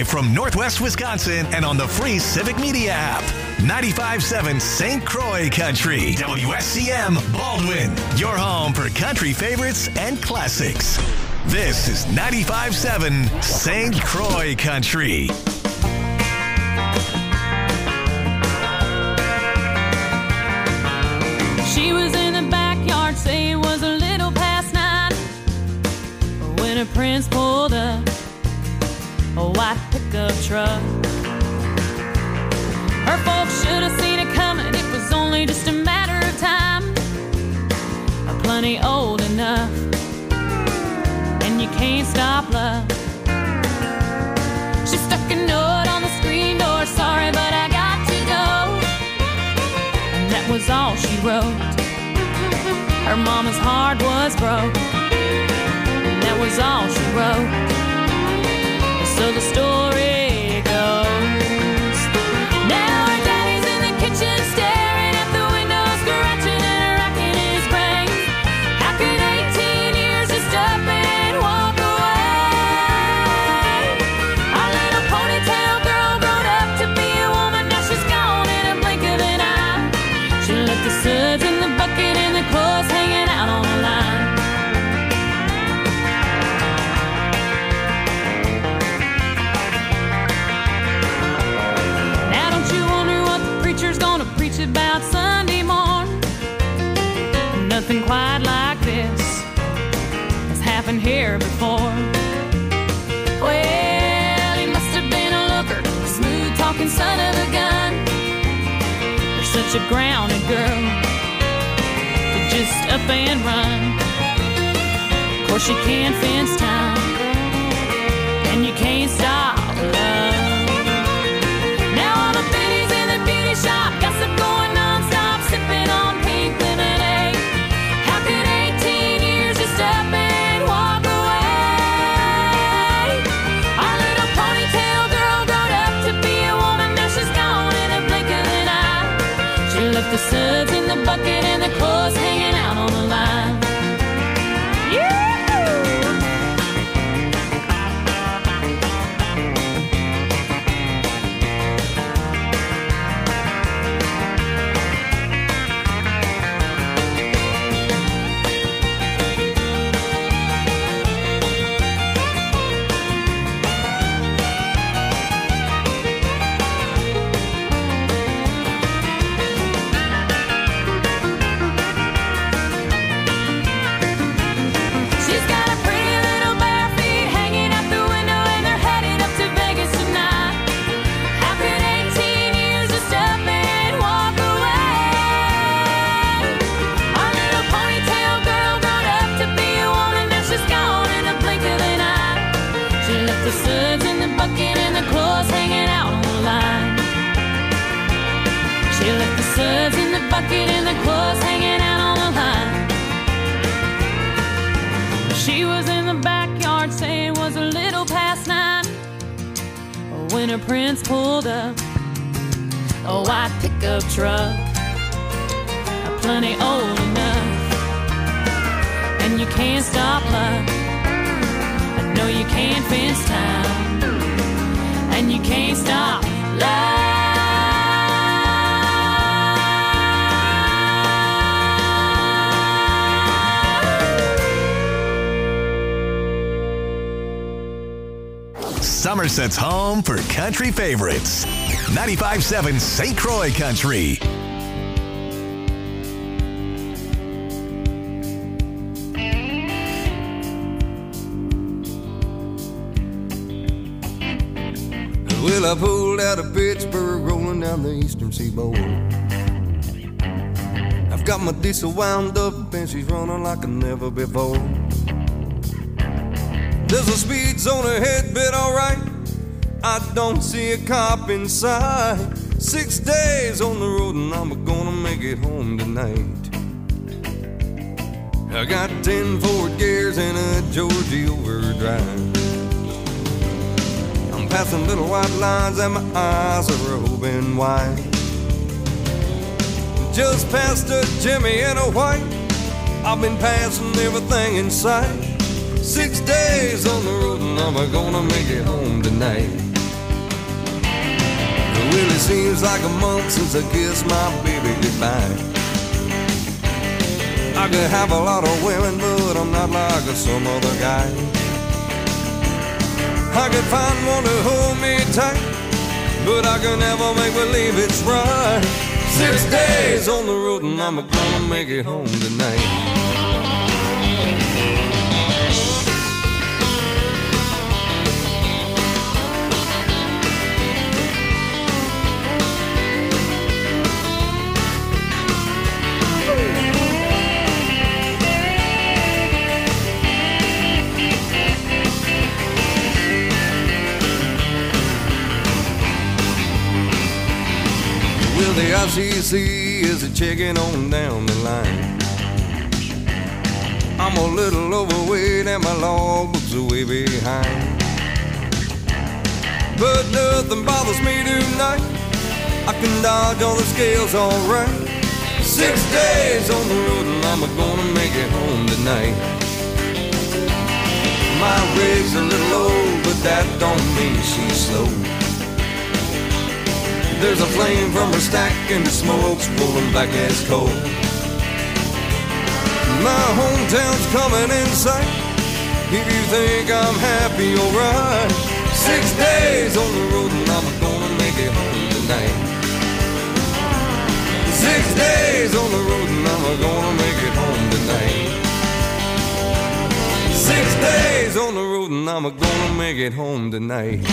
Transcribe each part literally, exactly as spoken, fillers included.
live from Northwest Wisconsin and on the free Civic Media app. ninety-five point seven Saint Croix Country. W S C M Baldwin. Your home for country favorites and classics. This is ninety-five point seven Saint Croix Country. She was in the backyard, say it was a little past nine, when her prince pulled up a white pickup truck. Her folks should have seen it coming, it was only just a matter of time. Plenty old enough, and you can't stop love. She stuck a note on the screen door, sorry but I got to go. And that was all she wrote. Her mama's heart was broke, and that was all she wrote. So the story goes, now her daddy's in the kitchen staring at the window, scratching and racking his brain. How could eighteen years just up and walk away? Our little ponytail girl grown up to be a woman, now she's gone in a blink of an eye. She left the suds in the bucket and the clothes hanging out on the line. Gonna preach about Sunday morn. Nothing quite like this has happened here before. Well, he must have been a looker, smooth talking son of a gun. You're such a grounded girl to just up and run. Of course you can't fence time, and you can't stop love. Shop, gossip going non-stop, sipping on pink lemonade. How could eighteen years just up and walk away? Our little ponytail girl grown up to be a woman, now she's gone in a blink of an eye. She left the suds in the bucket and the clothes hanging out on the line. And the clothes hanging out on the line. She was in the backyard, saying it was a little past nine, when her prince pulled up a white pickup truck, plenty old enough, and you can't stop love. I know you can't fence time, and you can't stop love. Somerset's home for country favorites. ninety-five point seven Saint Croix Country. Well, I pulled out of Pittsburgh, rolling down the eastern seaboard. I've got my diesel wound up and she's running like never before. There's a speed zone ahead, but alright, I don't see a cop inside. Six days on the road and I'm gonna make it home tonight. I got ten Ford gears and a Georgie overdrive. I'm passing little white lines and my eyes are open wide. Just past a Jimmy and a white, I've been passing everything in sight. Six days on the road and I'm gonna make it home tonight. Well, it seems like a month since I kissed my baby goodbye. I could have a lot of women, but I'm not like some other guy. I could find one to hold me tight, but I can never make believe it's right. Six days on the road and I'm gonna make it home tonight. Well, the I C C is a checking on down the line. I'm a little overweight and my logbook's way behind, but nothing bothers me tonight. I can dodge all the scales alright. Six days on the road and I'm gonna make it home tonight. My rig's a little old, but that don't mean she's slow. There's a flame from her stack and the smoke's rolling back as coal. My hometown's coming in sight. If you think I'm happy, alright. Six days on the road and I'm gonna make it home tonight. Six days on the road and I'm gonna make it home tonight. Six days on the road and I'm gonna make it home tonight.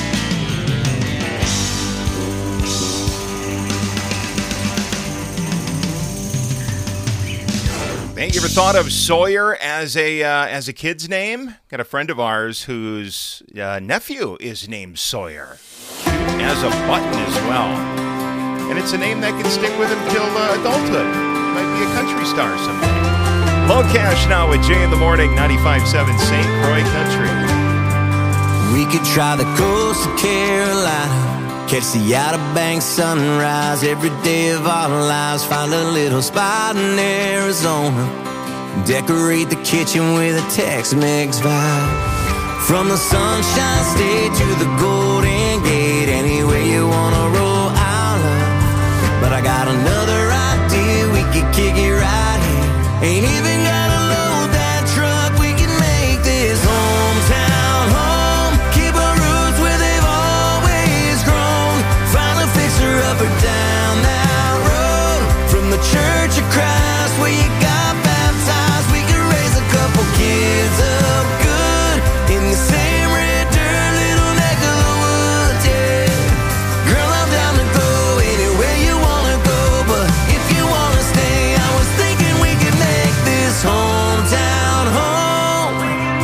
Hey, you ever thought of Sawyer as a uh, as a kid's name? Got a friend of ours whose uh, nephew is named Sawyer. Has a button as well. And it's a name that can stick with him till uh, adulthood. Might be a country star someday. Low Cash now with Jay in the Morning, ninety-five point seven Saint Croix Country. We could try the coast of Carolina, catch the Outer Banks sunrise every day of our lives. Find a little spot in Arizona, decorate the kitchen with a Tex-Mex vibe. From the Sunshine State to the Golden Gate, anywhere you wanna roll, I'll love. But I got another idea, we could kick it right here. Ain't even gotta load that truck, we can make this hometown home. Keep our roots where they've always grown. Find a fixer up or down that road. From the Church of Christ where you got baptized, we could raise a couple kids up good in the same red dirt little neck of the woods, yeah. Girl, I'm down to go anywhere you wanna go, but if you wanna stay, I was thinking we could make this hometown home.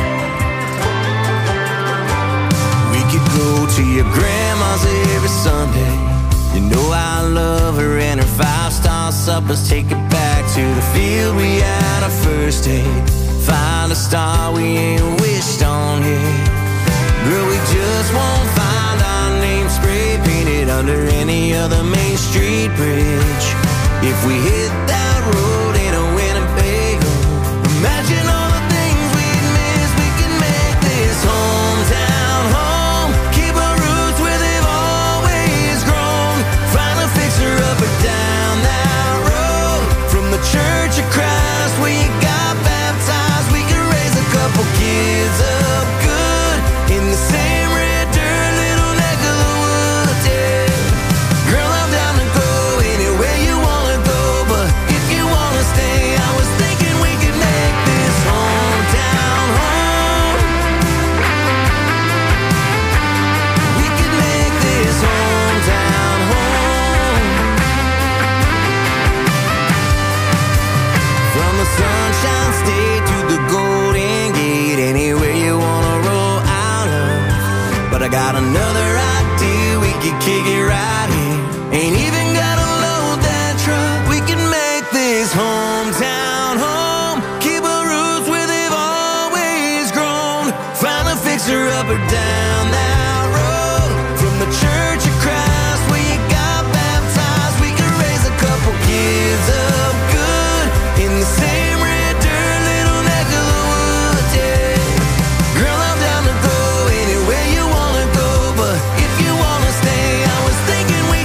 We could go to your grandma's every Sunday. You know I love her and her five-star suppers. Take it back to the field we had our first date. Find a star we ain't wished on yet. Girl, we just won't find our name spray painted under any other Main Street bridge. If we hit that road in a Winnebago, imagine all the things we'd miss. We can make this hometown home. Keep our roots where they've always grown. Find a fixer up or down that road. From the Church of Christ where you got baptized, we can raise a couple kids up good in the same red dirt little neck of the woods, yeah. Girl, I'm down to go anywhere you wanna go, but if you wanna stay, I was thinking we could make this hometown home. We could make this hometown home. From the Sunshine State to the Golden Gate, anywhere you wanna roll out of. But I got another idea, we could kick it right here. Ain't even gotta load that truck, we can make this hometown home. Keep our roots where they've always grown. Find a fixer up or down that road. From the Church of Christ where you got baptized, we can raise a couple kids up good in the same red dirt little neck of the woods, yeah. Girl, I'm down to go anywhere you wanna go, but if you wanna stay, I was thinking we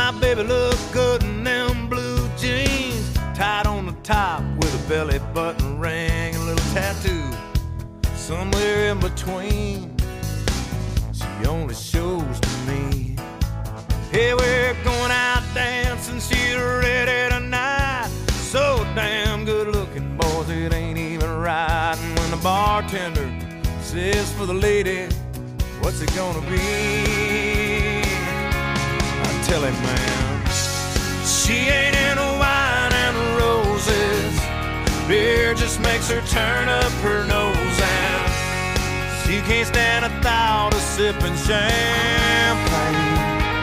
My baby looked good in them blue jeans, tied on the top with a belly button ring, a little tattoo somewhere in between. She only shows to me. Hey, we're going out dancing, she's ready tonight. So damn good looking, boys, it ain't even right. And when the bartender says for the lady, what's it gonna be? I tell him, man, she ain't into wine and roses. Beer just makes her turn up her nose, and she can't stand a thought of sipping champagne.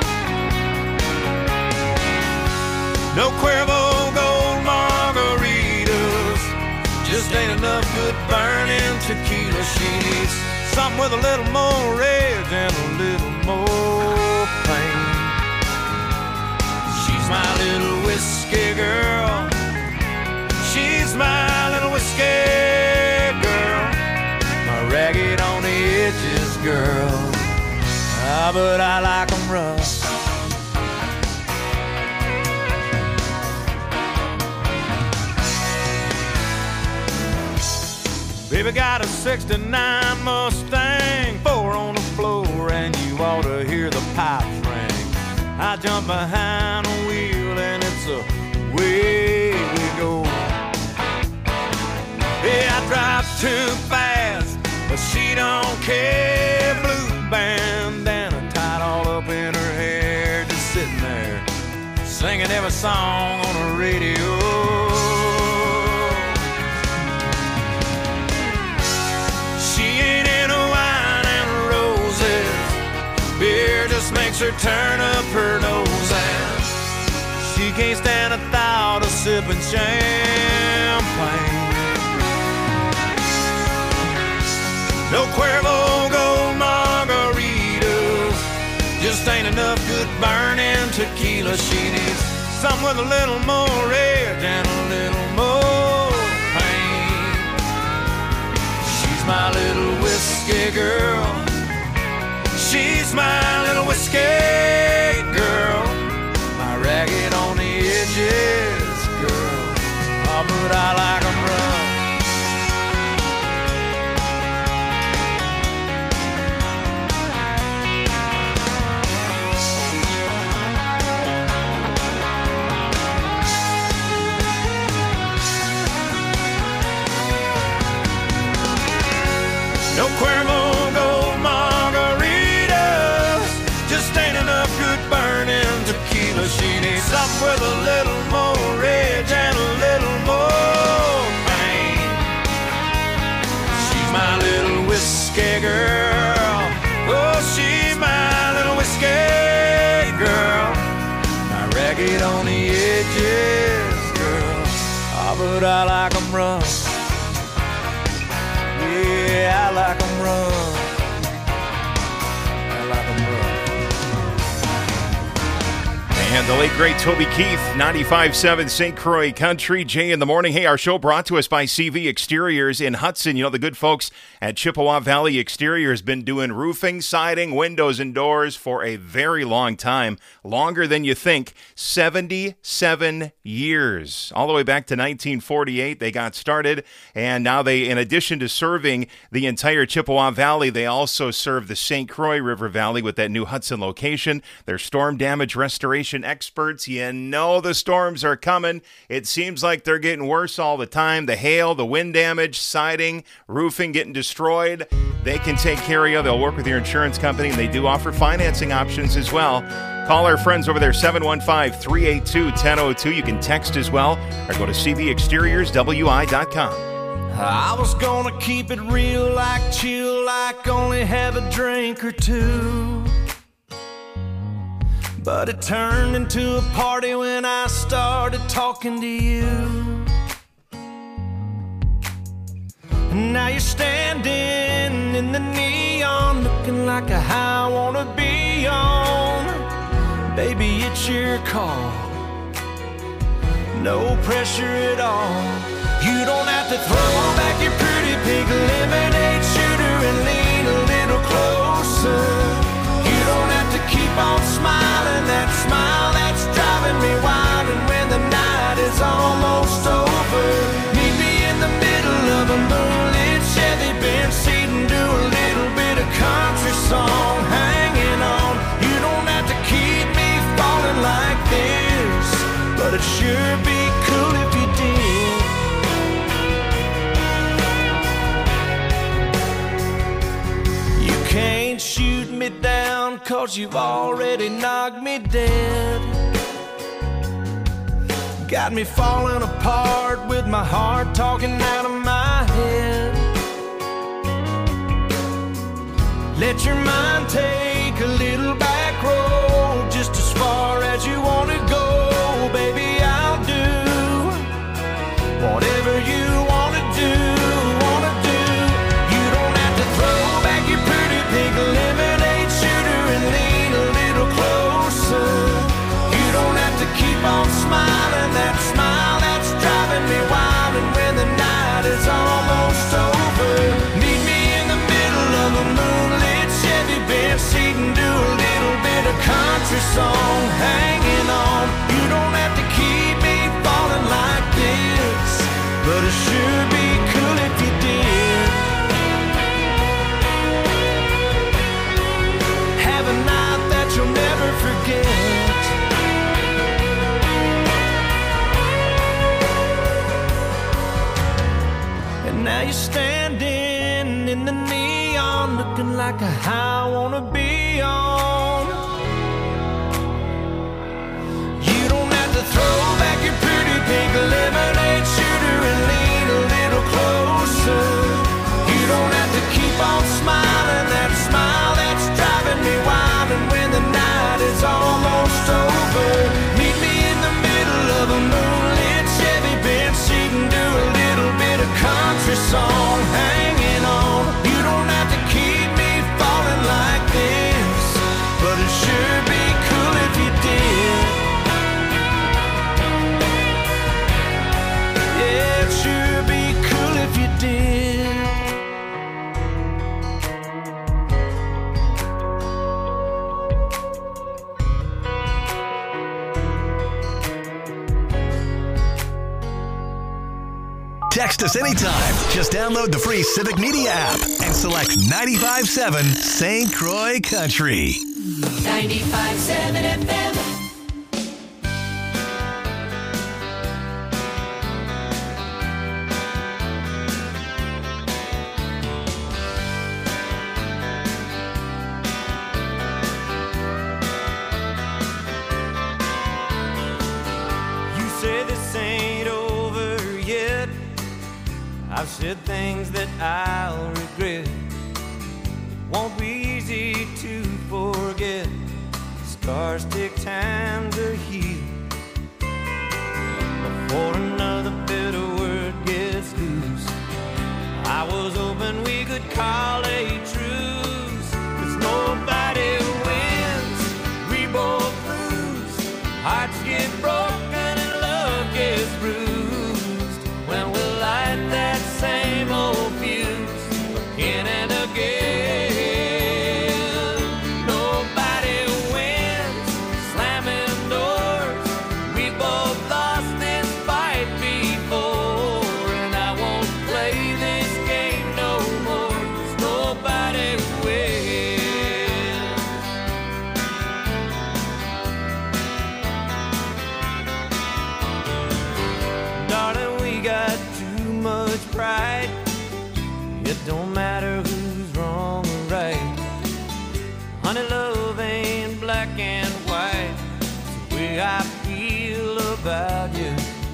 No Cuervo Gold margaritas, just ain't enough good burning tequila. She needs something with a little more edge and a little more pain. She's my little whiskey girl. She's my little whiskey girl. My ragged on the edges girl. Ah, but I like 'em rough. Baby got a sixty-nine Mustang, four on the floor, and you ought to hear the pipes ring. I jump behind the wheel, and it's away we go. Yeah, I drive too fast, but she don't care. Blue bandana tied all up in her hair, just sitting there, singing every song on the radio. Beer just makes her turn up her nose, and she can't stand a thought of sipping champagne. No Cuervo Gold margaritas, just ain't enough good burning tequila. She needs something with a little more edge and a little more pain. She's my little whiskey girl. She's my little whiskey girl, my ragged on the edges girl. Oh, but I like 'em rough. No Cuervo Gold margaritas, just ain't enough good burning tequila. She needs something with a little more edge and a little more pain. She's my little whiskey girl. Oh, she's my little whiskey girl, my ragged on the edges girl. Oh, but I like 'em rough. Yeah, I like 'em rough. I like 'em rough. And the late, great Toby Keith, ninety-five point seven Saint Croix Country. Jay in the morning. Hey, our show brought to us by C V Exteriors in Hudson. You know, the good folks at Chippewa Valley Exterior has been doing roofing, siding, windows, and doors for a very long time. Longer than you think. seventy-seven years. All the way back to nineteen forty-eight, they got started. And now they, in addition to serving the entire Chippewa Valley, they also serve the Saint Croix River Valley with that new Hudson location. They're storm damage restoration experts. You know the storms are coming. It seems like they're getting worse all the time. The hail, the wind damage, siding, roofing getting destroyed. They can take care of you. They'll work with your insurance company, and they do offer financing options as well. Call our friends over there, seven one five, three eight two, one zero zero two. You can text as well, or go to c v exteriors w i dot com. I was gonna keep it real, like chill, like only have a drink or two. But it turned into a party when I started talking to you. And now you're standing in the neon, looking like a high I wanna be on. Baby, it's your call, no pressure at all. You don't have to throw back your pretty pink lemonade shooter and lean a little closer. You don't have to keep on smiling that smile that's me down, 'cause you've already knocked me dead. Got me falling apart with my heart talking out of my head. Let your mind take a little back road, just as far as you want to go. Baby, I'll do whatever you want to do, want to do. You don't have to throw back your pretty pink lemonade shooter and lean a little closer. You don't have to keep on smiling, that smile that's driving me wild. And when the night is almost over, meet me in the middle of a moonlit Chevy bench seat and do a little bit of country song, hanging on. You don't have to keep me falling like this, but it sure be cool if you did. Have a night that you'll never forget. And now you're standing in the neon, looking like a high I wanna be on. You don't have to throw back your pretty pink lemonade shooter and lean a little closer. You don't have to keep on smiling, that smile that's driving me wild. And when the night is almost over, meet me in the middle of a moonlit Chevy bench seat and do a little bit of country song, hanging on. You don't have to keep me falling like this, but it sure be cool if you did. Yeah, it sure be cool if you did. Text us anytime. Just download the free Civic Media app and select ninety-five point seven Saint Croix Country. ninety-five point seven F M. You say this ain't over yet. I've said things that I'll regret. Won't be easy to forget. Scars take time to heal before another bitter word gets loose. I was hoping we could call a truce, 'cause nobody wins, we both lose. Hearts get broken and love gets bruised when we light that same old fuse again and again. Nobody wins, slamming doors. We both lost this fight before, and I won't play this game no more, 'cause nobody wins. Darling, we got too much pride. It don't matter who's wrong or right. Honey, love ain't black and white. It's the way I feel about you.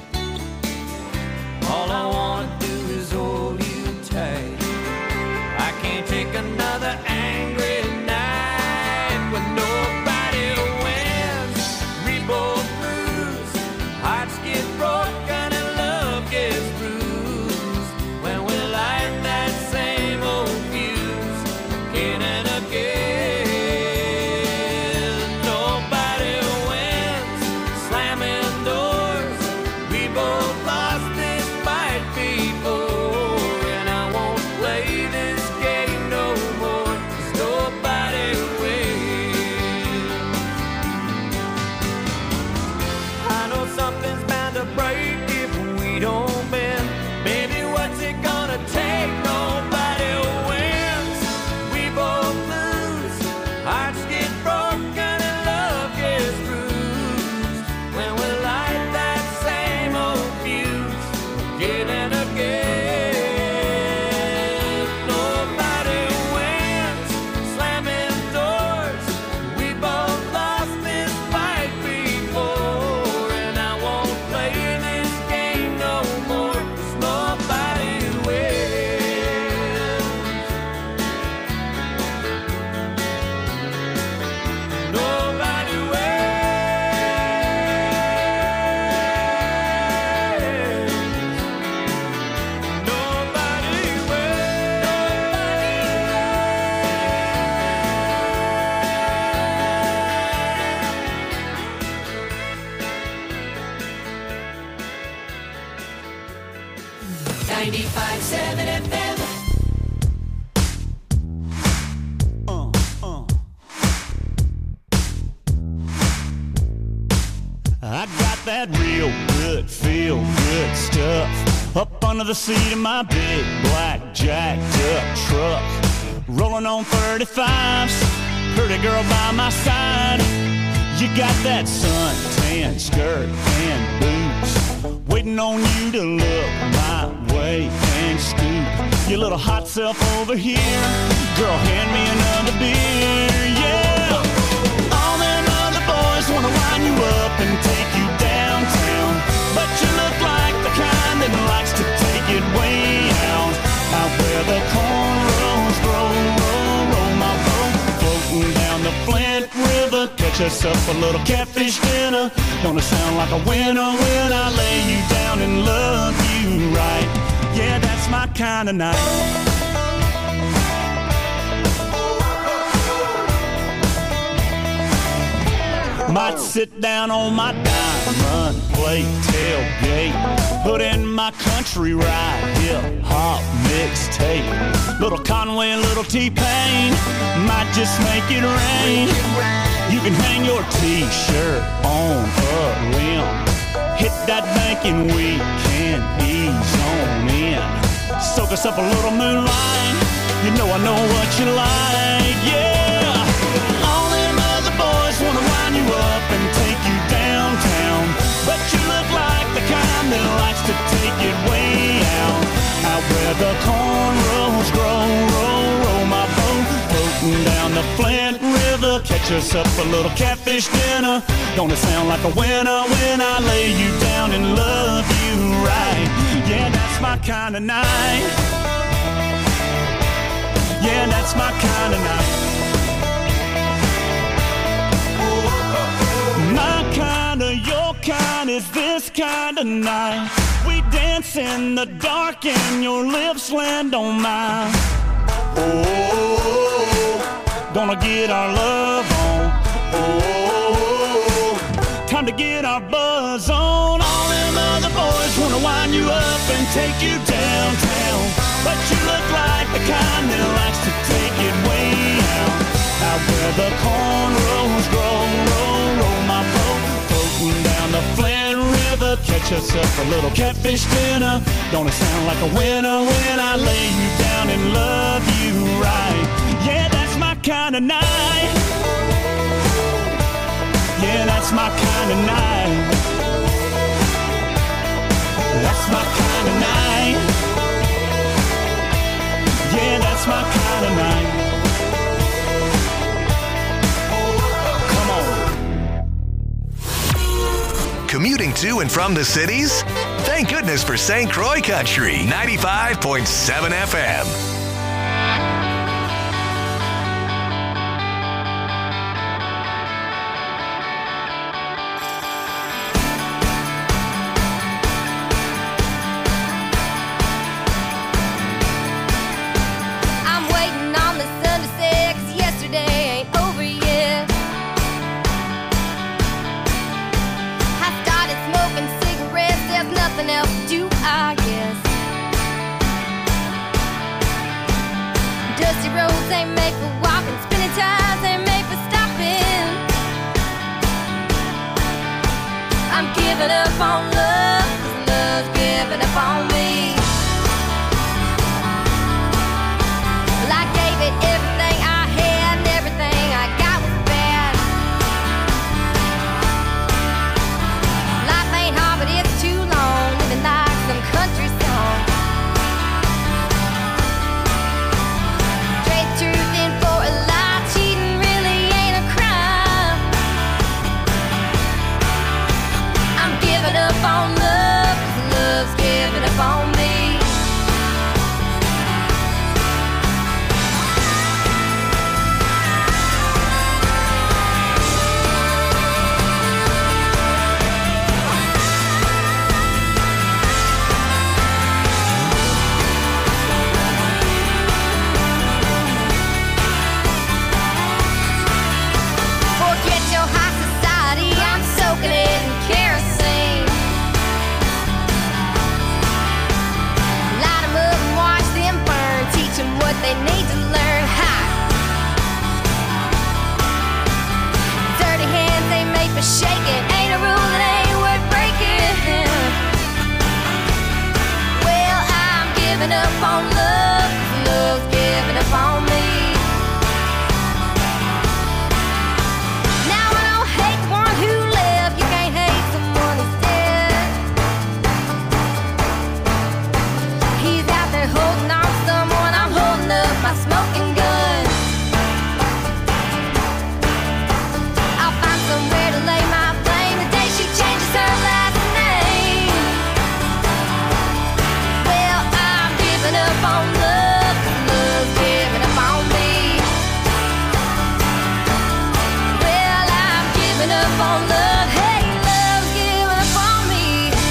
All I wanna do is hold you tight. I can't take another angry night when nobody wins, we both lose. Hearts get broken and love gets bruised when we light that same old fuse again and again. Nobody wins, slamming doors. ninety-five point seven F M. Uh, uh. I got that real good, feel good stuff up under the seat of my big black jacked up truck. Rolling on thirty-fives, pretty girl by my side. You got that suntan skirt and boots, waiting on you to look my way and scoop your little hot self over here. Girl, hand me another beer, yeah. All them other boys wanna line you up and take you downtown, but you look like the kind that likes to take it way out, out where the cornrows grow. Roll, roll my boat, floating down the Flint River. Catch us up a little catfish dinner. Gonna sound like a winner when I lay you down and love you right. Yeah, that's my kind of night. Might sit down on my diamond plate tailgate, put in my country ride, hip hop mixtape. Little Conway, little T-Pain, might just make it rain. You can hang your t-shirt on a limb, hit that bank and we can ease on in. Soak us up a little moonlight, you know I know what you like, yeah. All them other boys wanna wind you up and take you downtown, but you look like the kind that likes to take it way out, out where the cornrows grow. Roll, roll my boat, floating down the Flint River. Catch us up a little catfish dinner. Gonna sound like a winner when I lay you down and love you right. Yeah, that's my kind of night. Yeah, that's my kind of night. My kind of, your kind is this kind of night. We dance in the dark and your lips land on mine. Oh, gonna get our love on. Oh, time to get our buzz on. All them other boys wanna wind you up and take you downtown, but you look like the kind that likes to take it way out, out where the cornrows grow. Roll, roll my boat, floating down the Flint River. Catch us up a little catfish dinner. Gonna sound like a winner when I lay you down and love you right. Yeah, that's my kind of night. Yeah, that's my kind of night. That's my kind of night. Yeah, that's my kind of night. Commuting to and from the cities? Thank goodness for Saint Croix Country, ninety-five point seven F M. I'm waiting on the sun to set, 'cause yesterday ain't over yet. I started smoking cigarettes, there's nothing else to do, I guess. Dusty roads ain't made for walking, spinning tires ain't made for stopping. I'm giving up on love, 'cause love's giving up on me. Well, I gave it everything I had, and everything I got was bad. Life ain't hard, but it's too long, living like some country song. Straight truth in four to shake it. Ain't a rule that ain't worth breaking. Well, I'm giving up on love, 'cause love's giving up on me. Now I don't hate the one who left. You can't hate someone who's dead. He's out there holding on to someone. I'm holding up my smoking gun. I'll find somewhere to lay my blame the day she changes her last name. Well, I'm giving up on love, 'cause love's giving up on me. Well, I'm giving up on love. Hey, love's giving up on me.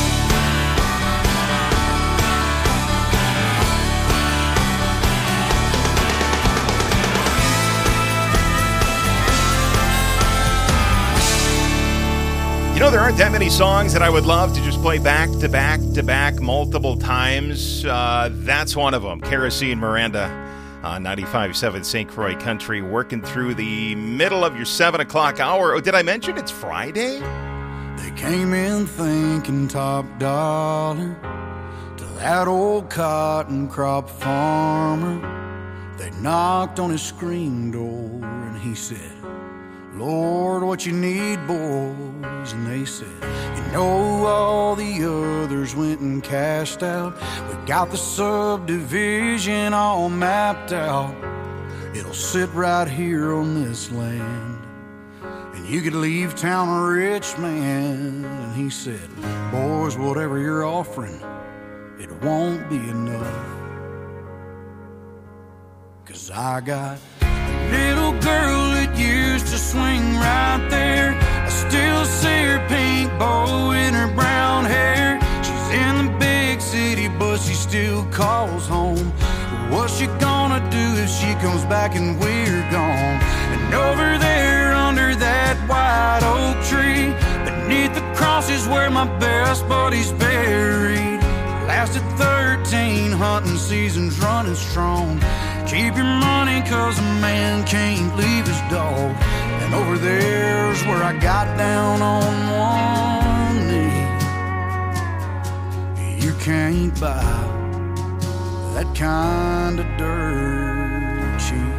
You know, there aren't that many songs that I would love to just play back to back to back multiple times. Uh, that's one of them. Kerosene Miranda on ninety-five point seven Saint Croix Country, working through the middle of your seven o'clock hour. Oh, did I mention it's Friday? They came in thinking top dollar to that old cotton crop farmer. They knocked on his screen door and he said, Lord, what you need, boys? And they said, you know, all the others went and cashed out. We got the subdivision all mapped out. It'll sit right here on this land, and you could leave town a rich man. And he said, boys, whatever you're offering, it won't be enough. 'Cause I got a little girl that used to swing right there. I still see her pink bow in her brown hair. She's in the big city, but she still calls home. What's she gonna do if she comes back and we're gone? And over there under that white oak tree, beneath the cross is where my best buddy's buried. Lasted thirteen hunting seasons running strong. Keep your money, 'cause a man can't leave his dog. And over there's where I got down on one knee. You can't buy that kind of dirt cheap.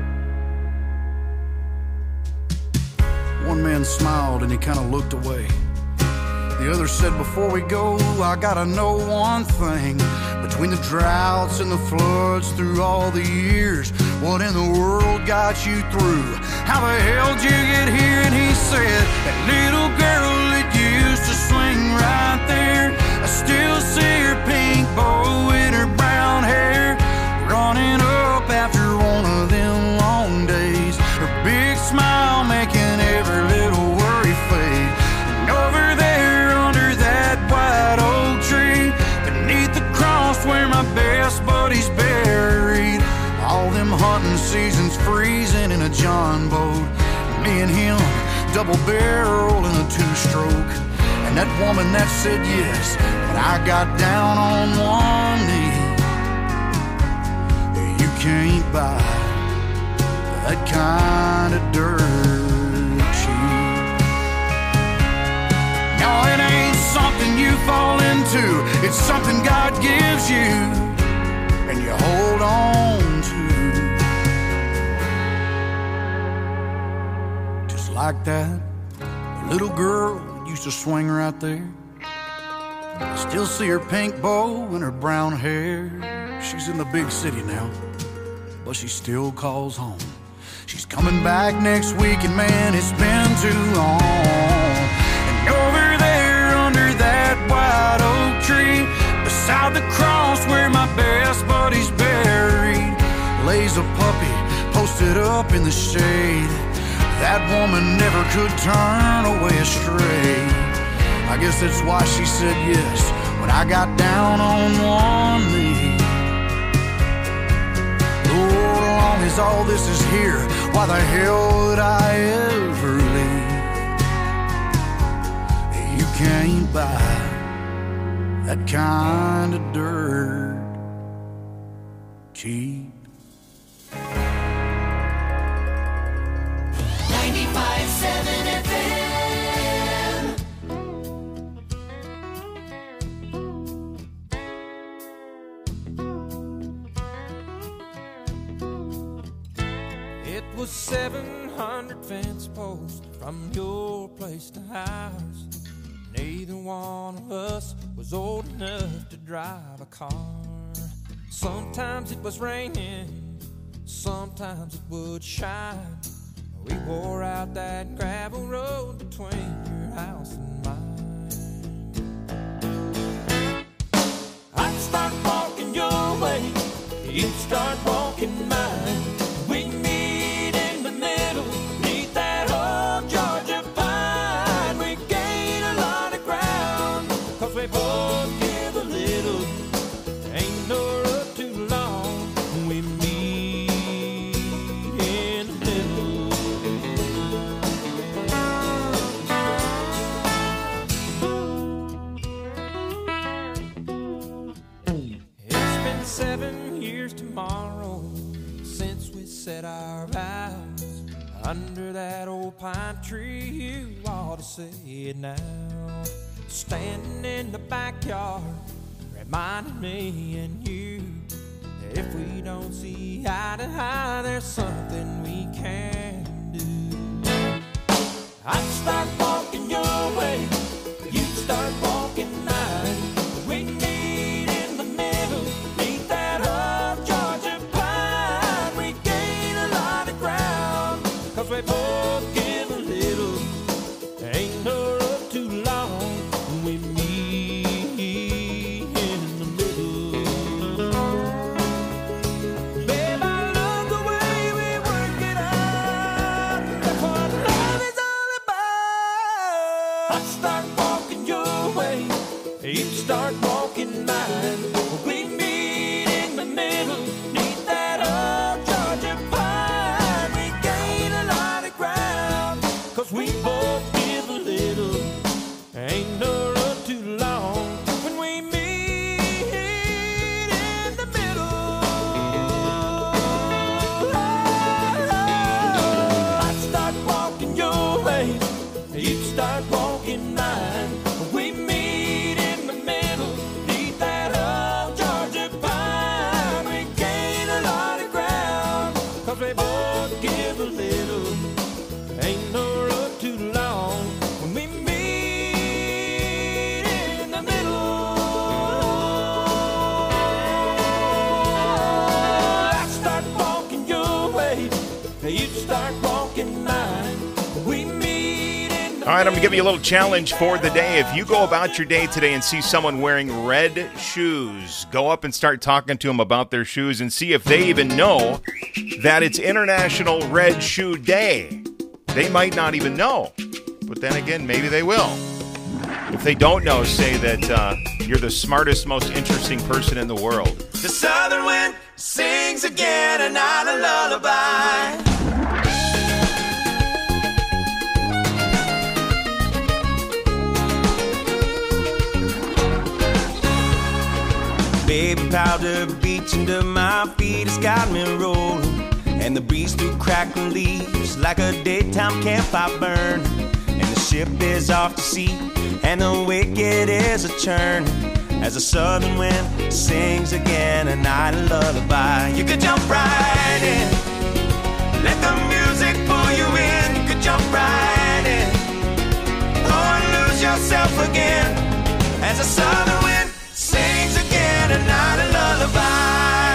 One man smiled and he kind of looked away. The other said, before we go, I gotta know one thing. Between the droughts and the floods through all the years, what in the world got you through? How the hell did you get here? And he said, that little girl that used to swing right there, I still see her pink bow in her brown hair, running up after one of them long days. Her big smile making every little worry fade. And over there under that white oak tree, beneath the cross where my best buddy's buried, all them hunting seasons freezing in a John boat, me and him double barrel in a two-stroke. And that woman that said yes, but I got down on one knee. You can't buy that kind of dirt cheap. No, it ain't something you fall into, it's something God gives you and you hold on to. Just like that little girl used to swing right there. I still see her pink bow and her brown hair. She's in the big city now, but she still calls home. She's coming back next week, and man, it's been too long. And over there under that white oak tree, beside the cross where my best buddy's buried, lays a puppy posted up in the shade. That woman never could turn away astray. I guess that's why she said yes when I got down on one knee. Lord, as long as all this is here, why the hell would I ever leave? You can't buy that kind of dirt cheap. ninety-five point seven F M. fence post from your place to ours. Neither one of us was old enough to drive a car. Sometimes it was raining, sometimes it would shine. We wore out that gravel road between your house and mine. I'd start walking your way, you'd start walking mine. We meet in the middle, neath that old Georgia pine. We gain a lot of ground, cause we both give a little. Ain't no road too long, we meet in the middle. It's been seven years tomorrow since we said our vows under that old pine tree. You ought to say it now. Standing in the backyard, reminding me and you, if we don't see eye to eye, there's something we can do. I'd start walking your way, you'd start walking mine. We meet in the middle, meet that old Georgia pine. We gain a lot of ground, cause we both give a little. Ain't no road too long, we meet in the middle. Babe, I love the way we work it out. That's what love is all about. I'd start walking your way, you'd start walking mine. We meet in the middle, neath that old Georgia pine. We gain a lot of ground, cause we both give a little. Ain't no road too long when we meet in the middle. I'd start walking your way, you'd start walking mine. We meet in the middle, neath that old Georgia pine. We gain a lot of ground, cause we both give a little. Ain't no road too long when we meet in the middle. I start walking your way, you'd start walking mine. We meet in the All right, I'm going to give you a little challenge for the day. If you go about your day today and see someone wearing red shoes, go up and start talking to them about their shoes and see if they even know that it's International Red Shoe Day. They might not even know, but then again, maybe they will. If they don't know, say that uh, you're the smartest, most interesting person in the world. The southern wind sings again and not a lullaby. Baby powder beach under my feet has got me rolling, and the breeze through crackling leaves like a daytime campfire burn. And the ship is off to sea, and the wicked is a churn, as the southern wind sings again a night lullaby. You could jump right in, let the music pull you in. You could jump right in, or lose yourself again, as the southern wind sings again a night lullaby.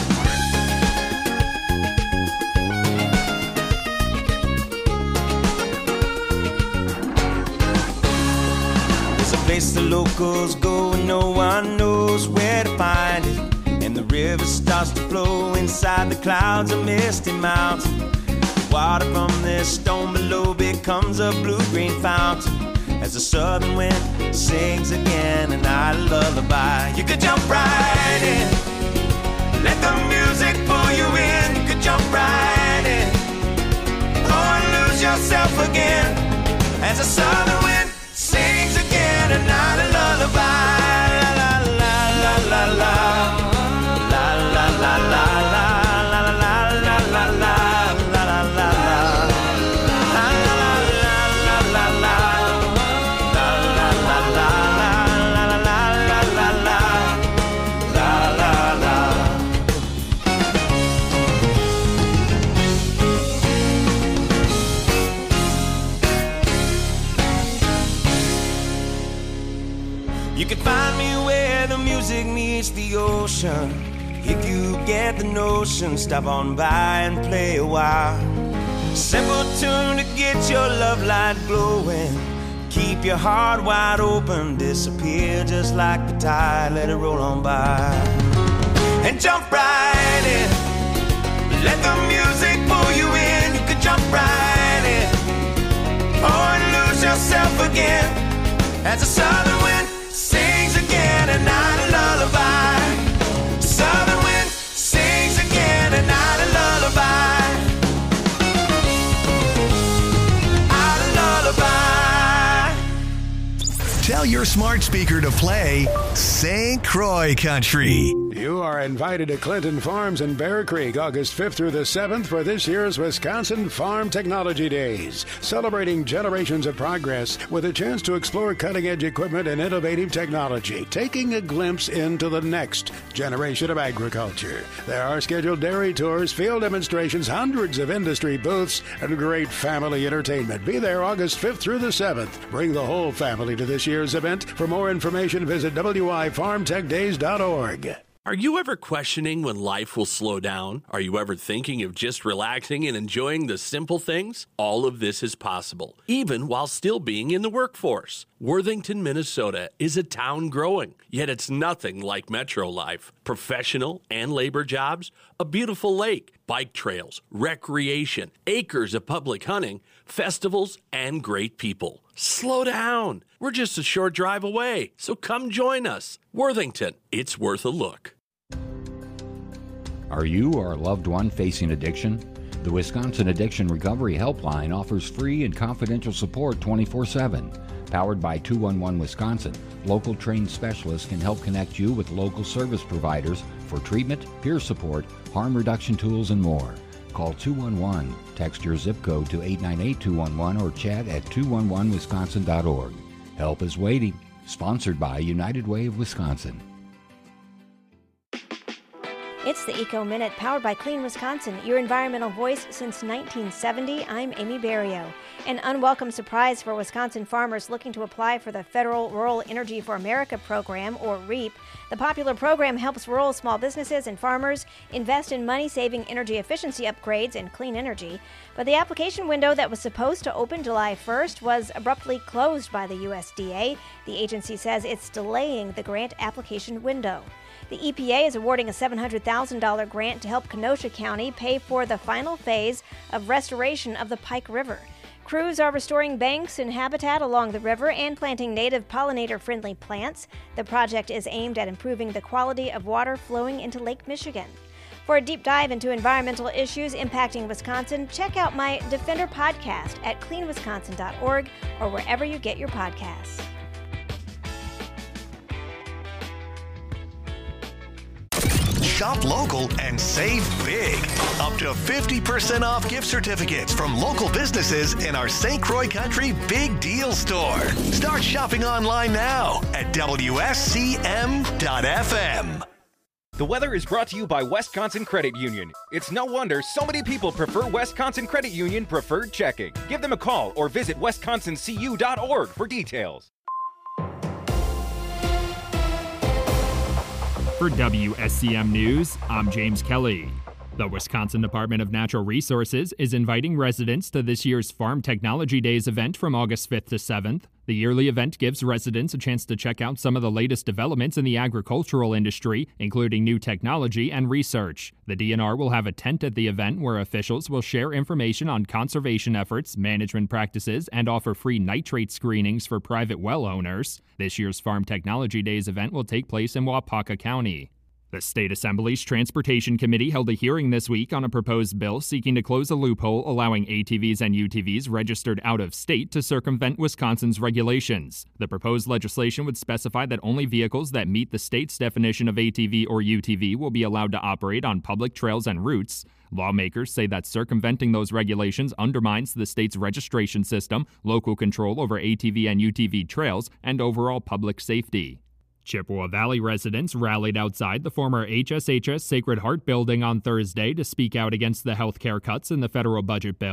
Place the locals go and no one knows where to find it, and the river starts to flow inside the clouds of misty mountain. The water from this stone below becomes a blue-green fountain, as the southern wind sings again a night lullaby. You could jump right in, let the music pull you in. You could jump right in, or lose yourself again, as the southern wind sings again a night a lullaby. La la la la la la la la la la la la la la la la la la You can find me where the music meets the ocean. If you get the notion, stop on by and play a while. Simple tune to get your love light glowing. Keep your heart wide open, disappear just like the tide, let it roll on by. And jump right in, let the music pull you in. You can jump right in, oh, and lose yourself again. As the southern wind sings again, a night a lullaby. Southern wind sings again, a night a lullaby. A lullaby. Tell your smart speaker to play Saint Croix Country. You are invited to Clinton Farms in Bear Creek August fifth through the seventh for this year's Wisconsin Farm Technology Days, celebrating generations of progress with a chance to explore cutting-edge equipment and innovative technology, taking a glimpse into the next generation of agriculture. There are scheduled dairy tours, field demonstrations, hundreds of industry booths, and great family entertainment. Be there August fifth through the seventh. Bring the whole family to this year's event. For more information, visit w i farm tech days dot org. Are you ever questioning when life will slow down? Are you ever thinking of just relaxing and enjoying the simple things? All of this is possible, even while still being in the workforce. Worthington, Minnesota is a town growing, yet it's nothing like metro life. Professional and labor jobs, a beautiful lake, bike trails, recreation, acres of public hunting, festivals, and great people. Slow down. We're just a short drive away, so come join us. Worthington, it's worth a look. Are you or a loved one facing addiction? The Wisconsin Addiction Recovery Helpline offers free and confidential support twenty-four seven. Powered by two one one Wisconsin, local trained specialists can help connect you with local service providers for treatment, peer support, harm reduction tools, and more. Call two one one, text your zip code to eight nine eight two one one, or chat at two one one wisconsin dot org. Help is waiting. Sponsored by United Way of Wisconsin. It's the Eco Minute, powered by Clean Wisconsin, your environmental voice since nineteen seventy. I'm Amy Barrio. An unwelcome surprise for Wisconsin farmers looking to apply for the Federal Rural Energy for America program, or REAP. The popular program helps rural small businesses and farmers invest in money-saving energy efficiency upgrades and clean energy. But the application window that was supposed to open July first was abruptly closed by the U S D A. The agency says it's delaying the grant application window. The E P A is awarding a seven hundred thousand dollars grant to help Kenosha County pay for the final phase of restoration of the Pike River. Crews are restoring banks and habitat along the river and planting native pollinator-friendly plants. The project is aimed at improving the quality of water flowing into Lake Michigan. For a deep dive into environmental issues impacting Wisconsin, check out my Defender podcast at clean wisconsin dot org or wherever you get your podcasts. Shop local and save big. Up to fifty percent off gift certificates from local businesses in our Saint Croix Country Big Deal Store. Start shopping online now at W S C M dot F M. The weather is brought to you by Wisconsin Credit Union. It's no wonder so many people prefer Wisconsin Credit Union Preferred Checking. Give them a call or visit wisconsin c u dot org for details. For W S C M News, I'm James Kelly. The Wisconsin Department of Natural Resources is inviting residents to this year's Farm Technology Days event from August fifth to seventh. The yearly event gives residents a chance to check out some of the latest developments in the agricultural industry, including new technology and research. The D N R will have a tent at the event where officials will share information on conservation efforts, management practices, and offer free nitrate screenings for private well owners. This year's Farm Technology Days event will take place in Waupaca County. The State Assembly's Transportation Committee held a hearing this week on a proposed bill seeking to close a loophole allowing A T Vs and U T Vs registered out of state to circumvent Wisconsin's regulations. The proposed legislation would specify that only vehicles that meet the state's definition of A T V or U T V will be allowed to operate on public trails and routes. Lawmakers say that circumventing those regulations undermines the state's registration system, local control over A T V and U T V trails, and overall public safety. Chippewa Valley residents rallied outside the former H S H S Sacred Heart building on Thursday to speak out against the health care cuts in the federal budget bill.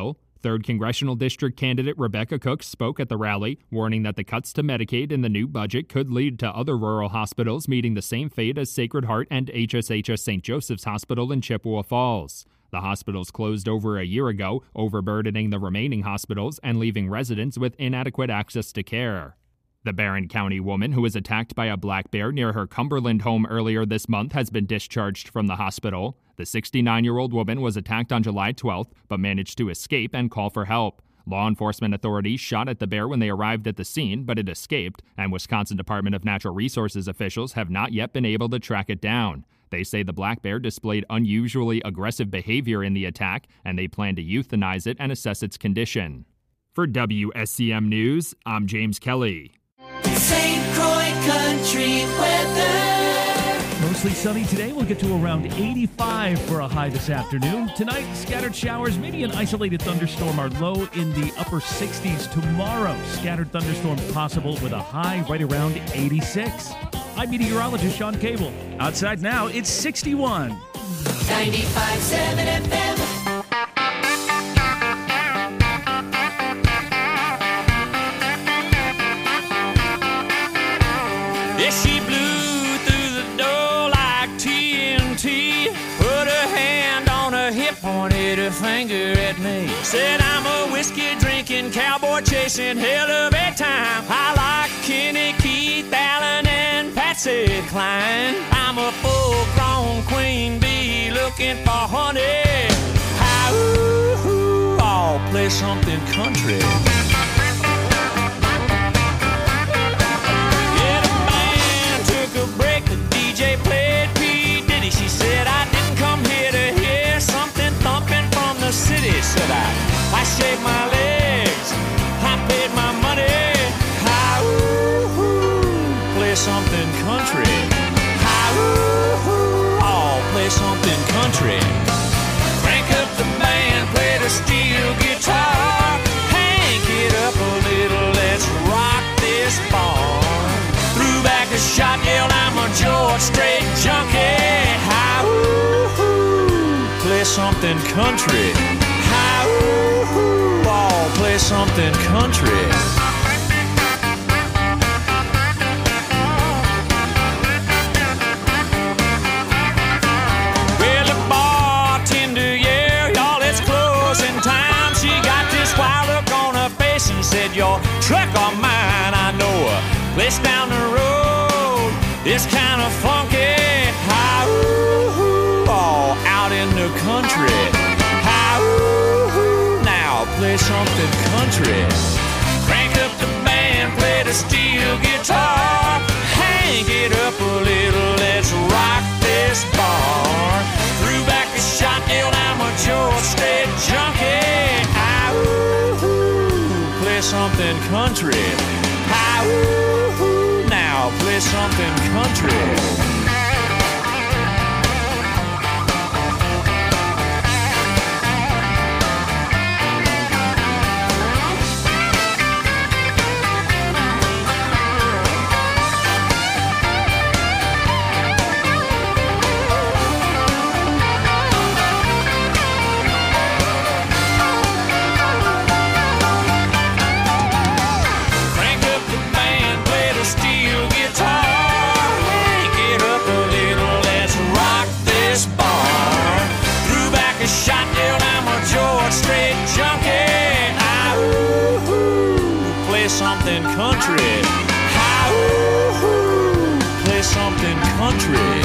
third Congressional District candidate Rebecca Cook spoke at the rally, warning that the cuts to Medicaid in the new budget could lead to other rural hospitals meeting the same fate as Sacred Heart and H S H S Saint Joseph's Hospital in Chippewa Falls. The hospitals closed over a year ago, overburdening the remaining hospitals and leaving residents with inadequate access to care. The Barron County woman who was attacked by a black bear near her Cumberland home earlier this month has been discharged from the hospital. The sixty-nine-year-old woman was attacked on July twelfth, but managed to escape and call for help. Law enforcement authorities shot at the bear when they arrived at the scene, but it escaped, and Wisconsin Department of Natural Resources officials have not yet been able to track it down. They say the black bear displayed unusually aggressive behavior in the attack, and they plan to euthanize it and assess its condition. For W S C M News, I'm James Kelly. Saint Croix Country weather. Mostly sunny today. We'll get to around eighty-five for a high this afternoon. Tonight, scattered showers, maybe an isolated thunderstorm are low in the upper sixties. Tomorrow, scattered thunderstorms possible with a high right around eighty-six. I'm meteorologist Sean Cable. Outside now, it's sixty-one. ninety-five point seven F M. Yeah, she blew through the door like T N T. Put her hand on her hip, pointed her finger at me. Said I'm a whiskey drinking, cowboy chasing, hell of a time. I like Kenny, Keith, Allen, and Patsy Cline. I'm a full-grown queen bee looking for honey. How, ooh, ooh, I'll play something country. Break, the D J played P. Diddy. She said, I didn't come here to hear something thumping from the city. Said I, I shaved my legs, I paid my money. Hi, ooh, ooh, play something country. Hi, ooh, ooh, I'll play something country. Crank up the band, play the steel guitar. Hank it up a little, let's rock this bar. Threw back a shot, yelled, I'm a George Strait junkie. Hi, ooh, ooh, play something country. Hi, ooh, ooh, I'll play something country. Well, the bartender, yeah, y'all, it's closing time. She got this wild look on her face and said, your truck or mine, I know her. Place down the road, it's kind of funky. Hi, ooh, ooh, all out in the country. Hi, ooh, ooh, now play something country. Crank up the band, play the steel guitar. Hang it up a little, let's rock this bar. Threw back a shot, yelled, I'm a George Strait junkie. Hi, ooh, ooh, play something country. Hi, ooh, ooh, now play something country. Something country. Hi, ooh, ooh, play something country.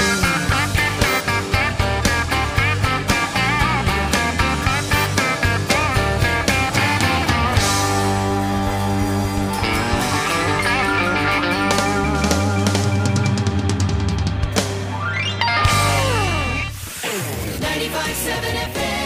ninety-five point seven F M.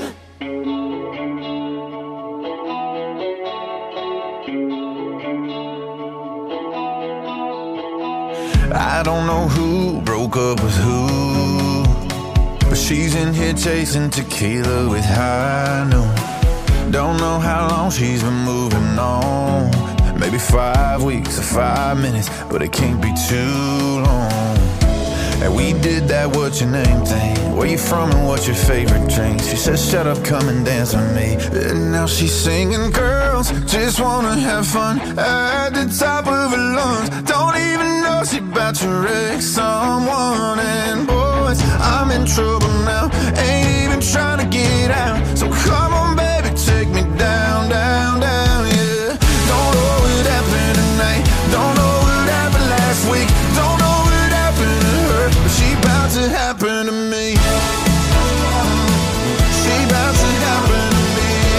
I don't know who broke up with who, but she's in here chasing tequila with high noon. Don't know how long she's been moving on. Maybe five weeks or five minutes, but it can't be too long. And we did that what's your name thing. Where you from and what's your favorite drink? She said, shut up, come and dance with me. And now she's singing, girls just wanna have fun at the top of her lungs. Don't even know she about to wreck someone. And boys, I'm in trouble now, ain't even trying to get out. So come on, baby, take me down, down, down, yeah. Don't know what happened tonight, don't know what happened last week, don't know what happened to her, but she about to happen to me. She about to happen to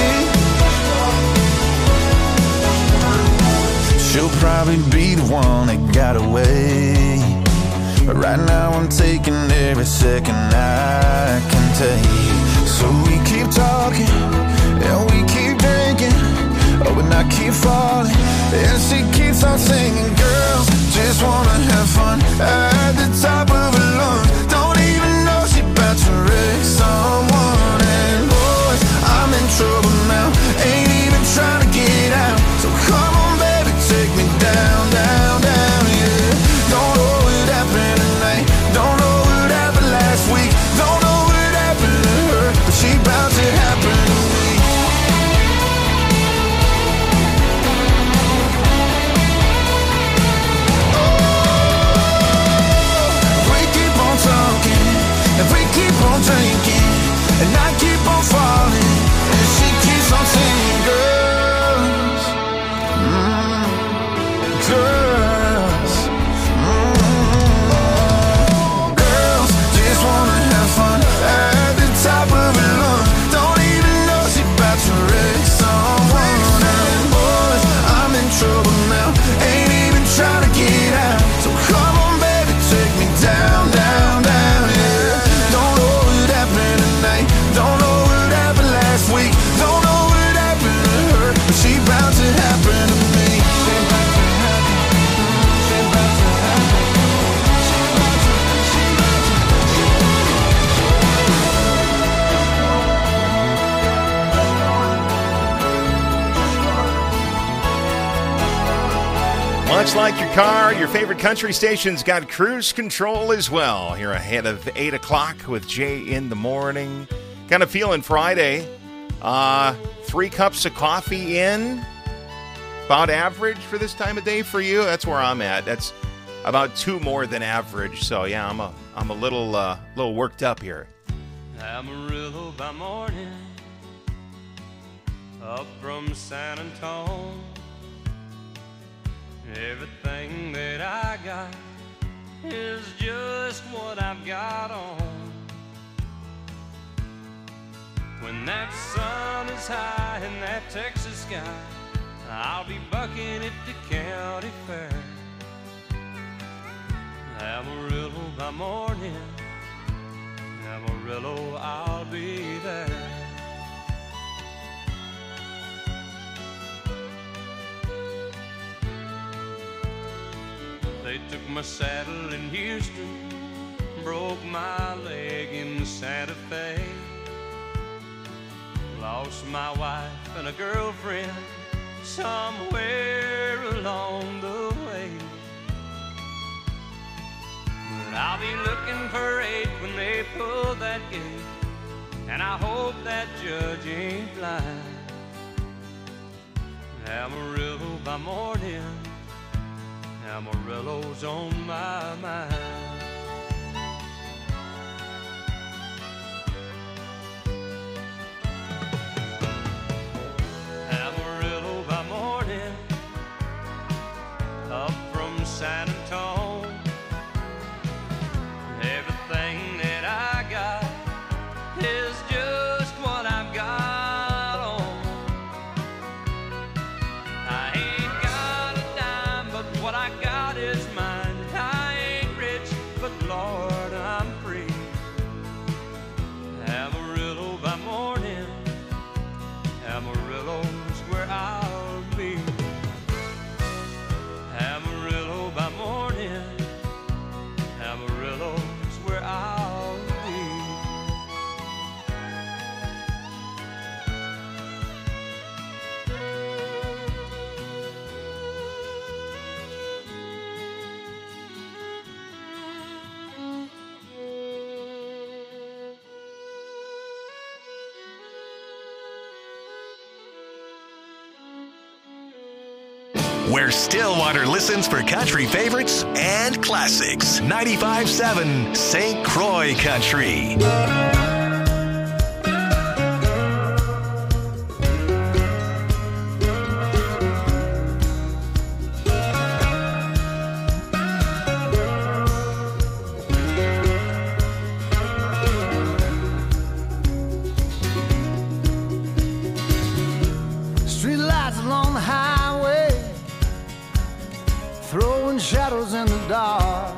me. She'll probably be the one that got away, but right now I'm taking every second I can take. So we keep talking, and we keep drinking, oh, and I keep falling, and she keeps on singing. Girls just wanna have fun at the top of her lungs. Don't even know she about to wreck someone. And boys, I'm in trouble now, ain't even trying to get out. So come on, baby, take me down, down, down, yeah. Don't know what happened tonight, don't know what happened last week, don't know what happened to her, but she about to happen to me. If we keep on drinking, and I keep on falling, and she keeps on singing, girls, mm, girls, mm, girls just wanna have fun at the top of her lungs. Don't even know she about to wreck someone. And boys, I'm in trouble now, ain't even trying to get out. So come on, baby, take me down, down, down, yeah. Don't know what happened last week, don't know what happened to her, but she about to happen to me. She about to happen, she about to happen, she about to, she about to. Much like your car, your favorite country station's got cruise control as well. Here ahead of eight o'clock with Jay in the morning. Kind of feeling Friday. Uh, three cups of coffee in. About average for this time of day for you. That's where I'm at. That's about two more than average. So yeah, I'm a I'm a little uh, little worked up here. Amarillo by morning, up from San Antonio. Everything that I got is just what I've got on. When that sun is high in that Texas sky, I'll be bucking at the county fair. Amarillo by morning, Amarillo, I'll be there. They took my saddle in Houston, broke my leg in Santa Fe. Lost my wife and a girlfriend somewhere along the way. But I'll be looking for eight when they pull that gate, and I hope that judge ain't blind. Amarillo by morning, Amarillo's on my mind. Amarillo by morning, up from San Antonio. Everything that I got is just what I've got on. I ain't got a dime, but what I got is mine. I ain't rich, where Stillwater listens for country favorites and classics. ninety-five point seven Saint Croix Country. Shadows in the dark,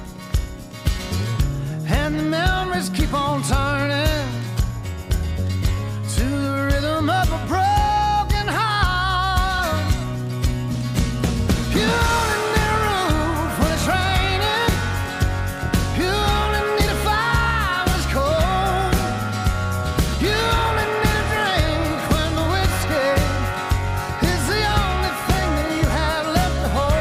and the memories keep on turning to the rhythm of a broken heart. You only need a roof when it's raining. You only need a fire when it's cold. You only need a drink when the whiskey is the only thing that you have left to hold.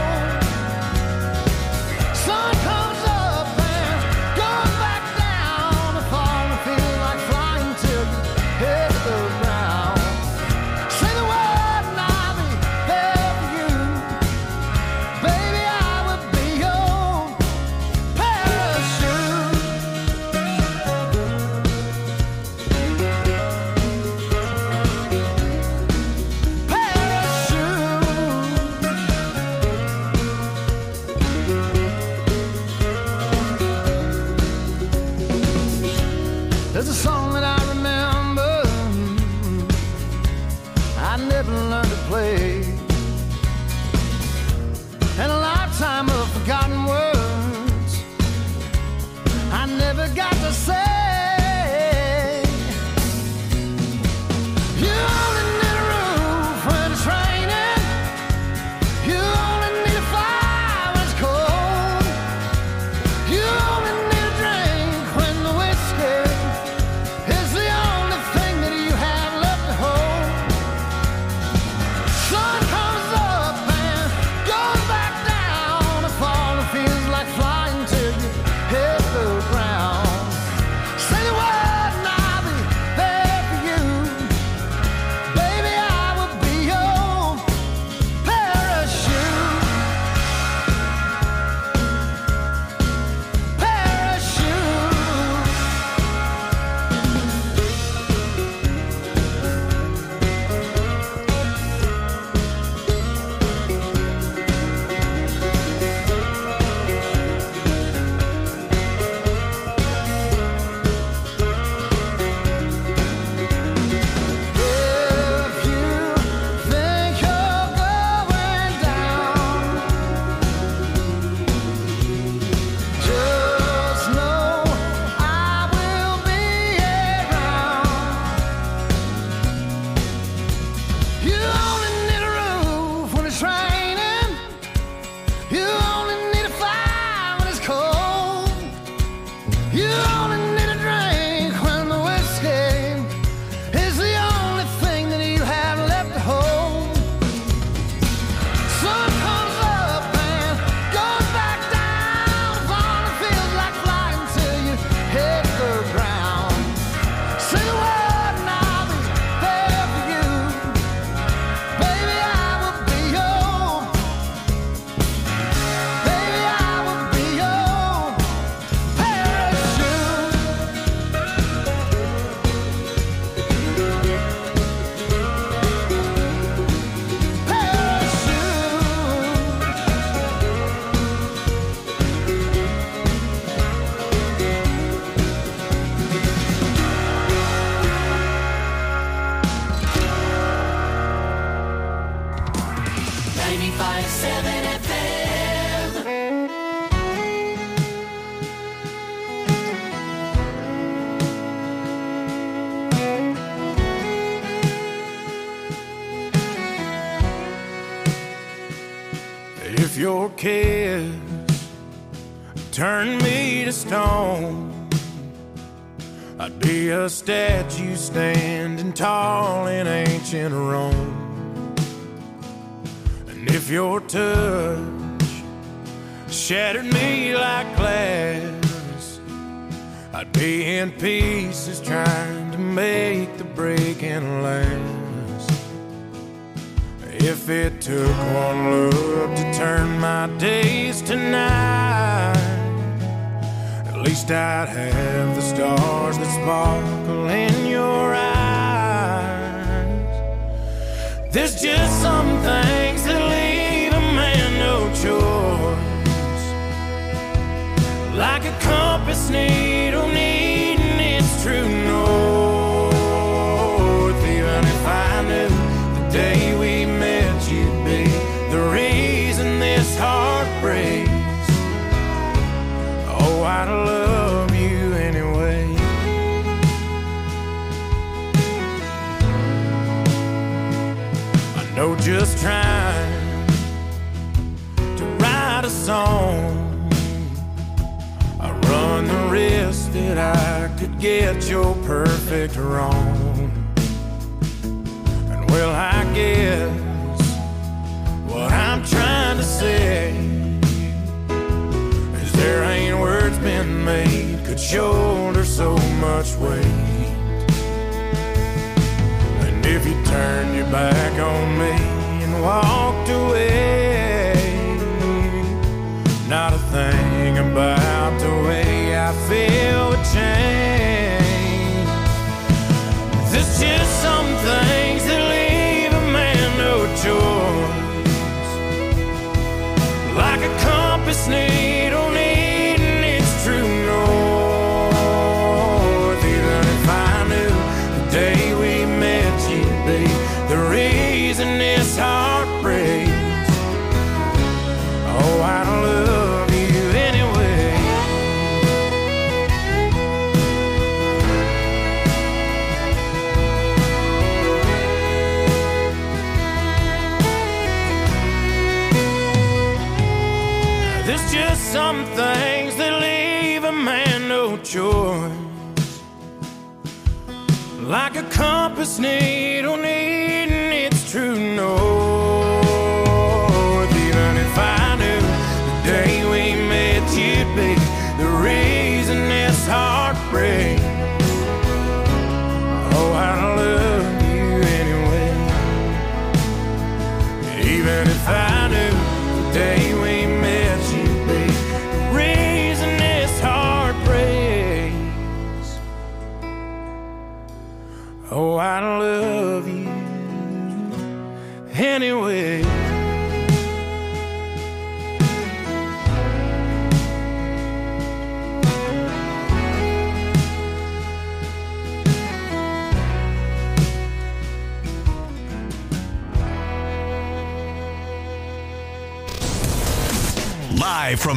Sun comes up and goes back down. The fall feels like flying till you hit the ground. Say the word and I'll be there for you. Baby, I will be your parachute. There's a song that I remember I never learned to play, and a lifetime of forgotten words I never got to say. You only need a roof when it's raining. You only need a fire when it's cold. You only need a drink when the whiskey is the only thing that you have left to hold. Sun comes up and goes back down. The fall feels like flying till you hit the ground. Say the word and I'll be there for you. Baby, I will be your parachute. Parachute. If you think you're going down, just know I will be around. You only need a roof when it's raining. You only need a fire when it's cold. You only need a drink when the whiskey is the only thing that you have left to hold. Sun comes up and goes back down. The fall feels like flying till you hit the ground. Say the word and I'll be there for you. Baby, I will be your. Baby, I will be your parachute. ninety-five point seven F M. If your kiss turned me to stone, I'd be a statue standing tall in ancient Rome. And if your touch shattered me like glass, I'd be in pieces trying to make the breaking last. If it took one look to turn my days to night, at least I'd have the stars that sparkle in your eyes. There's just some things that leave a man no choice, like a compass needle needing its true north. Even if I knew the day we met you'd be the reason this heart breaks, oh, I'd love you anyway. I know just trying to write a song, I run the risk that I could get your perfect wrong. And well, I guess what I'm trying to say is there ain't words been made could shoulder so much weight. And if you turned your back on me and walked away, not a thing about the way I feel would change. There's just some things that leave a man no choice, like a compass needle needing its true north. Even if I knew the day we met you'd be the reason this heart breaks, oh, I don't love you anyway. There's just some things that leave a man no choice, like a compass needle needing its true north. Even if I knew the day we met you'd be the reason this heart breaks, oh, I love you anyway. Even if I knew the day we met you'd be the reason this heart breaks, oh, I love you anyway. Live from